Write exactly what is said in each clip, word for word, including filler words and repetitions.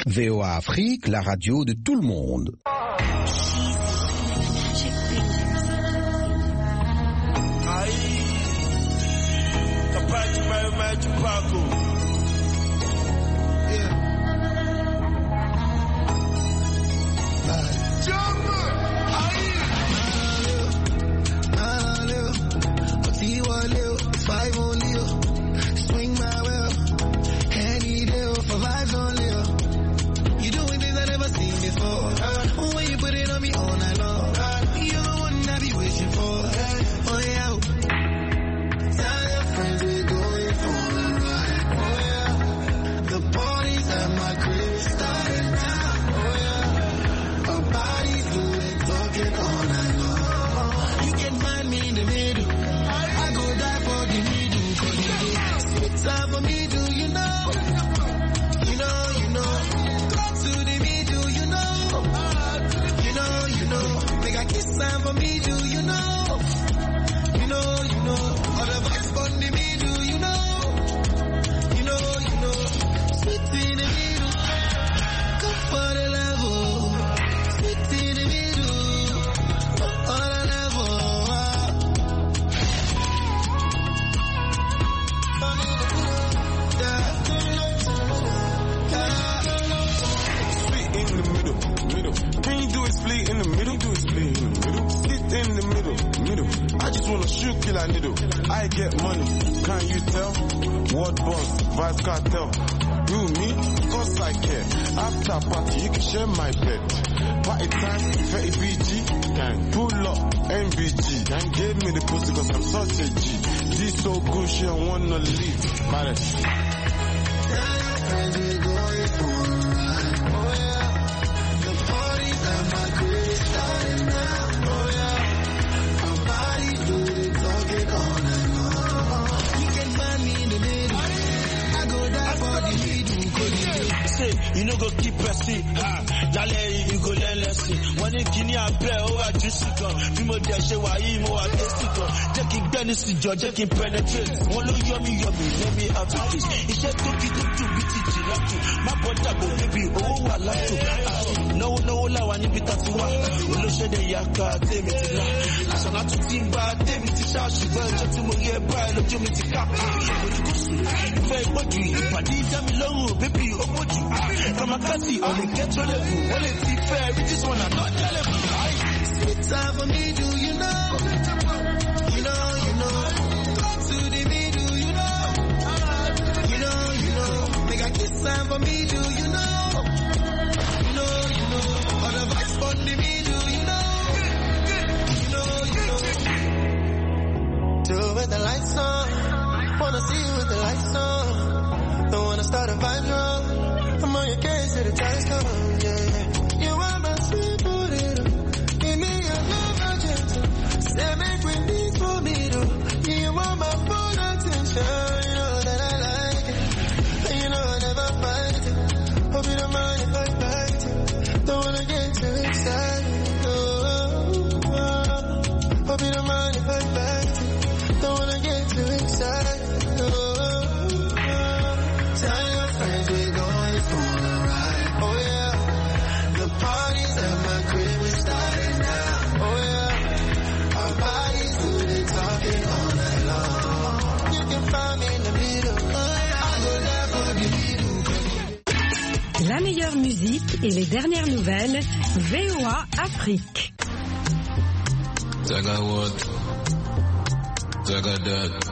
V O A Afrique, la radio de tout le monde. You know go keep pressing, ah, Dale, you go learn lesson. When you can you play over juicy gun, you mo de she wa yi mo wa tasty gun. Taking benefit, George, taking penetrate. One look yummy yummy, let me have to this. He said to keep to to beat it to my brother go baby, oh I like to. No no la wani bita to wa. Olo she de yaka, take me to la. Asana to timba, take me to sha, she well just to mo ye bright, look to me to cap. Very body, body tell me low, baby, oh what you from a cassie, only get your level. Well, it's the fair, we just wanna not tell him. It's time for me, do you know? You know, you know. Talk to the me, do you know? You know, you know. Make a kiss time for me, do you know? You know, you know. All the vibes for the me, do you know? You know, you know. Do with the lights on. Wanna see you with the lights on. Don't wanna start a vibe wrong. I'm on your case till the time's come, yeah. You are my sweet potato. Give me your love, my gentle. Say make we meet for me, though. You want my full attention. You know that I like it. And you know I never fight it. Hope you don't mind if I bite it. Don't wanna get too excited, oh, oh. Hope you don't mind if I bite it. Don't wanna get too excited, oh, oh. Tell your friends we're going for a ride. Oh yeah, the parties at my crib are starting now. Oh yeah, our bodies do the talking all night long. You can find me in the middle. Oh yeah, I go there for the middle. La meilleure musique et les dernières nouvelles. V O A Afrique. Zaga what? Zaga that.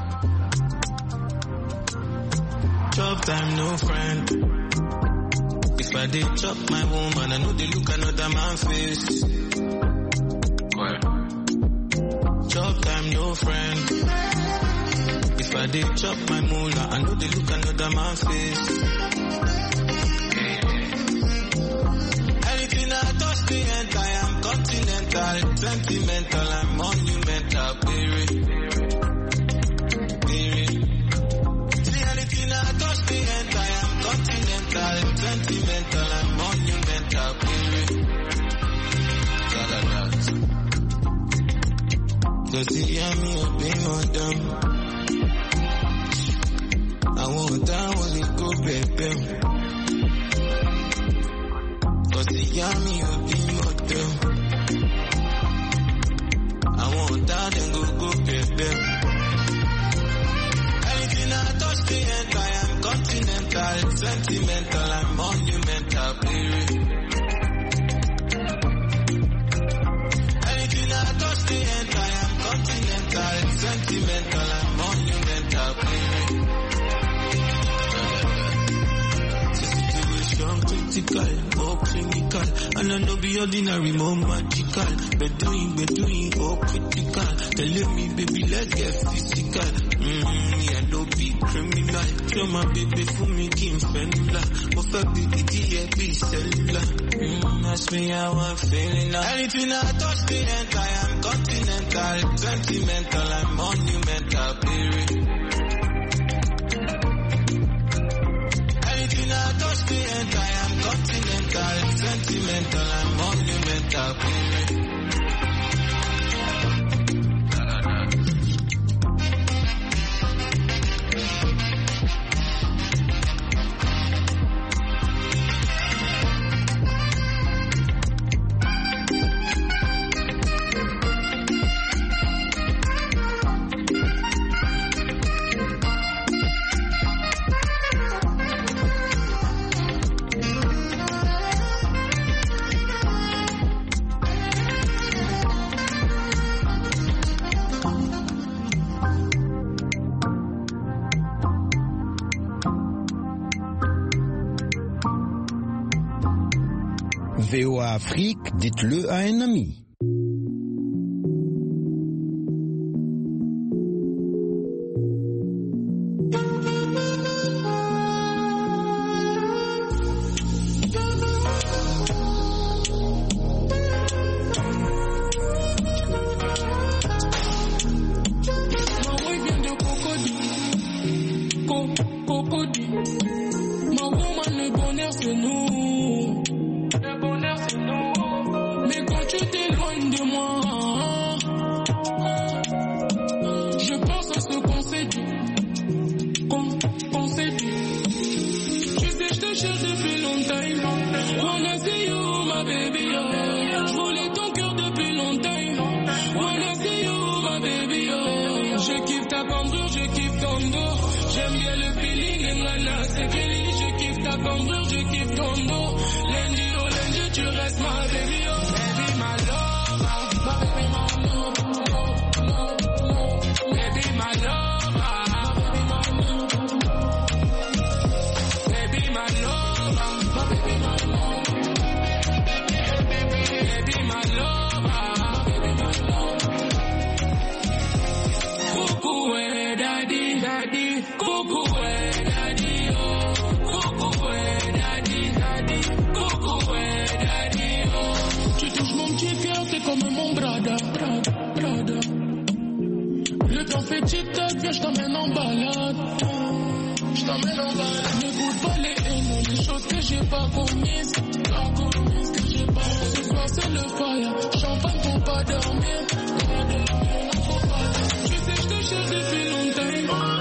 Chop time, no friend. If I did chop my woman, I know they look another man face. Why? Chop time, no friend. If I did chop my moolah, I know they look another man face. Anything I touch the end, I am continental, sentimental, I'm monumental, baby. Continental, sentimental, and monumental, baby. Does he hear me or be on them? I won't down when he go, baby. Cause the yummy will be motel. I want that and go go get them. Anything I touch the end, I am continental, sentimental, I'm monumental, baby. Anything I touch the end, I am continental, sentimental, I'm monumental, baby. Situation critical, more clinical, and I know be ordinary, more magical. But doing, but doing, oh critical. Telling me, baby, let's get physical. Mm-hmm, yeah, don't be criminal. Show my baby for me, Kim Fendula. But fuck the idiot, be cellular. Mm, ask me how I'm feeling now. Anything I touch the end, I am continental, sentimental, I'm monumental, baby. Anything I touch the end, I am continental, sentimental, I'm monumental, baby. V O A Afrique, dites-le à un ami. Je t'emmène en balade, je t'emmène en balade. N'écoute pas les haines, les choses que j'ai pas commises, pas commises que j'ai pas. Ce soir c'est le fire, champagne pour pas dormir, pas dormir, faut pas. Tu sais je te cherche depuis longtemps.